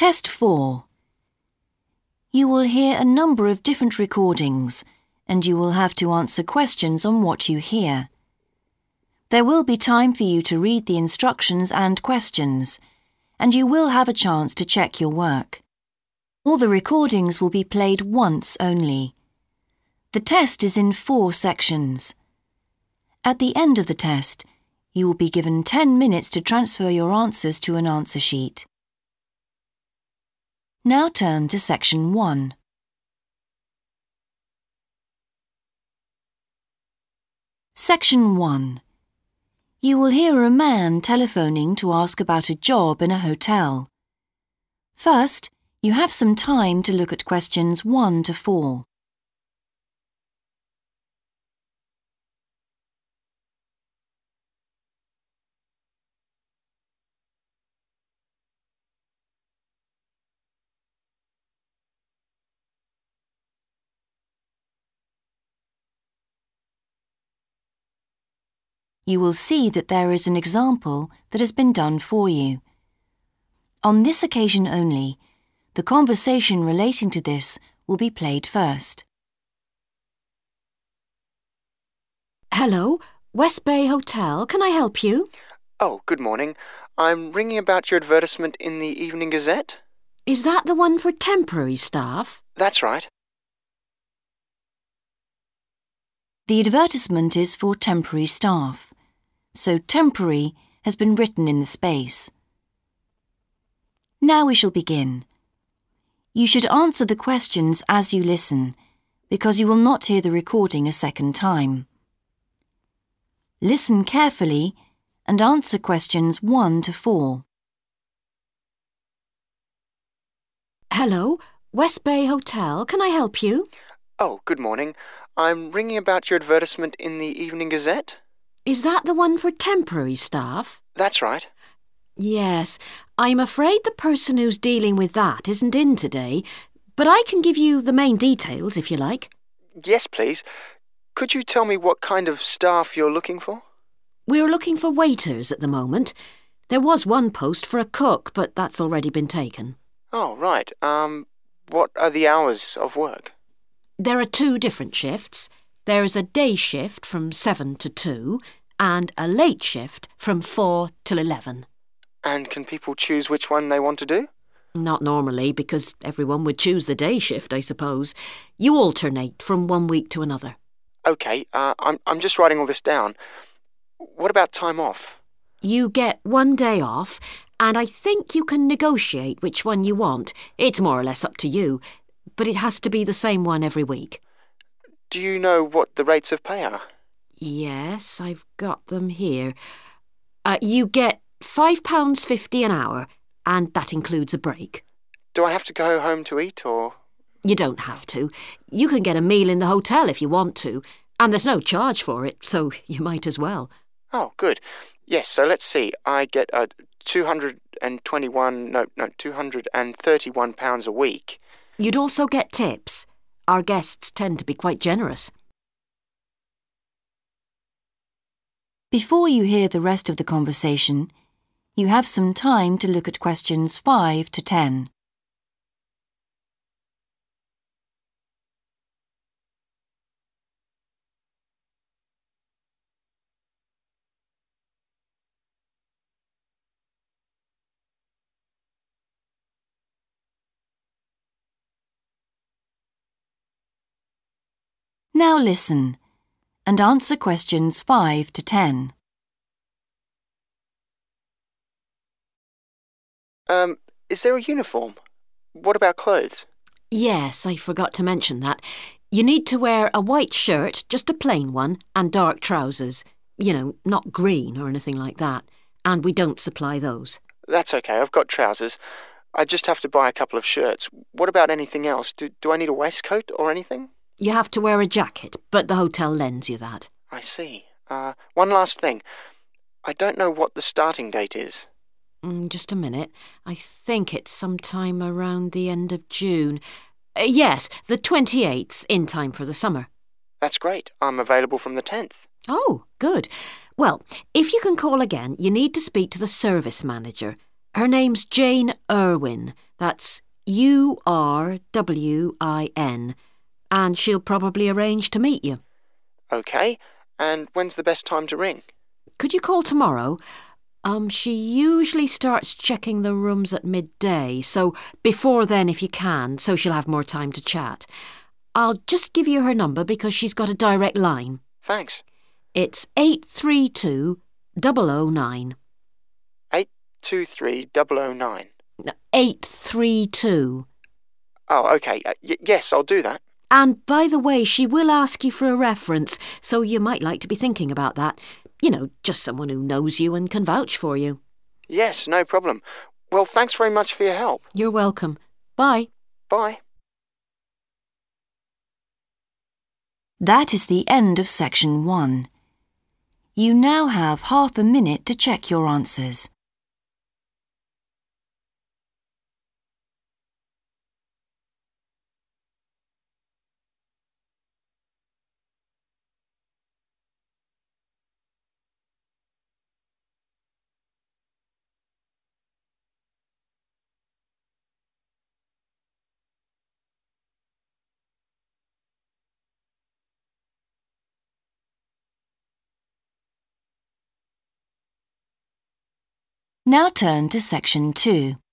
Test 4. You will hear a number of different recordings, and you will have to answer questions on what you hear. There will be time for you to read the instructions and questions, and you will have a chance to check your work. All the recordings will be played once only. The test is in 4 sections. At the end of the test, you will be given 10 minutes to transfer your answers to an answer sheet. Now turn to Section 1. Section 1. You will hear a man telephoning to ask about a job in a hotel. First, you have some time to look at questions 1 to 4. You will see that there is an example that has been done for you. On this occasion only, the conversation relating to this will be played first. Hello, West Bay Hotel. Can I help you? Oh, good morning. I'm ringing about your advertisement in the Evening Gazette. Is that the one for temporary staff? That's right. The advertisement is for temporary staff, so temporary has been written in the space. Now we shall begin. You should answer the questions as you listen, because you will not hear the recording a second time. Listen carefully and answer questions 1 to 4. Hello, West Bay Hotel. Can I help you? Oh, good morning. I'm ringing about your advertisement in the Evening Gazette. Is that the one for temporary staff? That's right. Yes, I'm afraid the person who's dealing with that isn't in today, but I can give you the main details if you like. Yes, please. Could you tell me what kind of staff you're looking for? We're looking for waiters at the moment. There was one post for a cook, but that's already been taken. Oh, right. What are the hours of work? There are 2 different shifts. There is a day shift from 7 to 2 and a late shift from 4 till 11. And can people choose which one they want to do? Not normally, because everyone would choose the day shift, I suppose. You alternate from one week to another. OK, I'm just writing all this down. What about time off? You get 1 day off, and I think you can negotiate which one you want. It's more or less up to you, but it has to be the same one every week. Do you know what the rates of pay are? Yes, I've got them here. You get £5.50 an hour, and that includes a break. Do I have to go home to eat, or...? You don't have to. You can get a meal in the hotel if you want to, and there's no charge for it, so you might as well. Oh, good. Yes, so let's see. I get £231 a week. You'd also get tips. Our guests tend to be quite generous. Before you hear the rest of the conversation, you have some time to look at questions 5 to 10. Now listen and answer questions 5 to 10. Is there a uniform? What about clothes? Yes, I forgot to mention that. You need to wear a white shirt, just a plain one, and dark trousers. You know, not green or anything like that. And we don't supply those. That's OK, I've got trousers. I just have to buy a couple of shirts. What about anything else? Do I need a waistcoat or anything? You have to wear a jacket, but the hotel lends you that. I see. One last thing. I don't know what the starting date is. Just a minute. I think it's sometime around the end of June. Yes, the 28th, in time for the summer. That's great. I'm available from the 10th. Oh, good. Well, if you can call again, you need to speak to the service manager. Her name's Jane Irwin. That's Urwin. And she'll probably arrange to meet you. OK, and when's the best time to ring? Could you call tomorrow? She usually starts checking the rooms at midday, so before then if you can, so she'll have more time to chat. I'll just give you her number because she's got a direct line. Thanks. It's 832 009. 823 009. 832. Oh, OK. Yes, I'll do that. And by the way, she will ask you for a reference, so you might like to be thinking about that. You know, just someone who knows you and can vouch for you. Yes, no problem. Well, thanks very much for your help. You're welcome. Bye. Bye. That is the end of section 1. You now have half a minute to check your answers. Now turn to section 2.